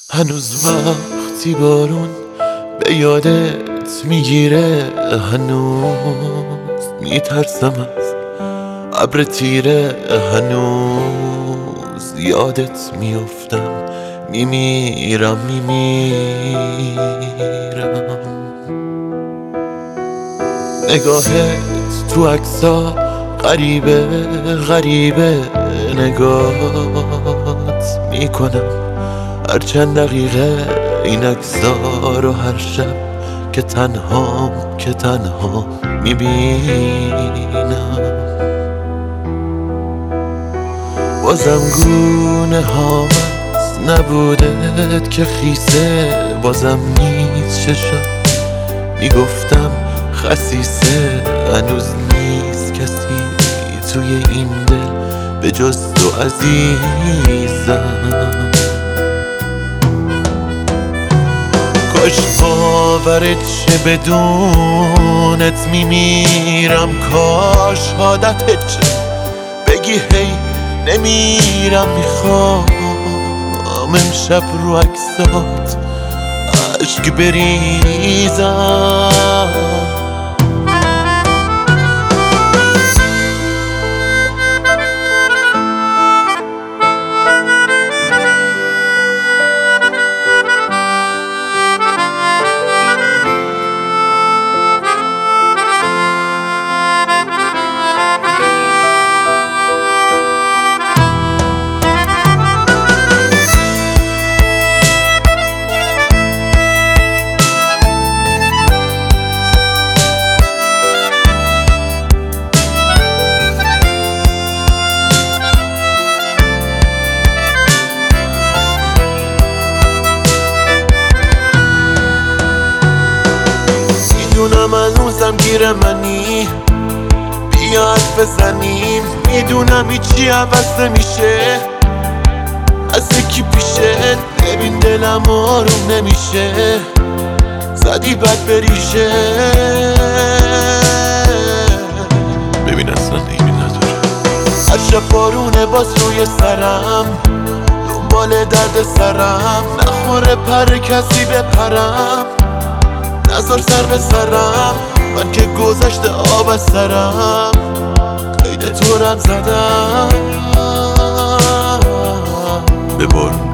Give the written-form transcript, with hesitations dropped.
هنوز وقتی بارون به یادت میگیره، هنوز میترسم از ابر تیره، هنوز یادت میفتم، میمیرم نگاهت تو عکسا غریبه غریبه، نگاهت میکنم هر چند دقیقه این عکسا رو، هر شب که تنها میبینم. بازم گونه ها نبودت که خیسه، بازم نیست چشم میگفتم خسیسه، هنوز نیست کسی توی این دل به جز تو عزیزم. کاش باورت شه بدونت میمیرم، کاش عادتت شه بگی هی نمیرم، میخوام امشب رو عکسات عشق بریزم. میدونم هنوزم گیر منی، بیا حرف بزنیم، میدونم هیچی عوض نمیشه از یکی پیشه، ببین دلم آروم نمیشه، زدی بد بریشه، ببین اصلا ایمی نداره، هر شب بارونه باز روی سرم، دنبال درد سرم، نخوره پر کسی بپرم، نذار سر به سرم، من که گذشت آب از سرم، قید تورم زدم، به بارون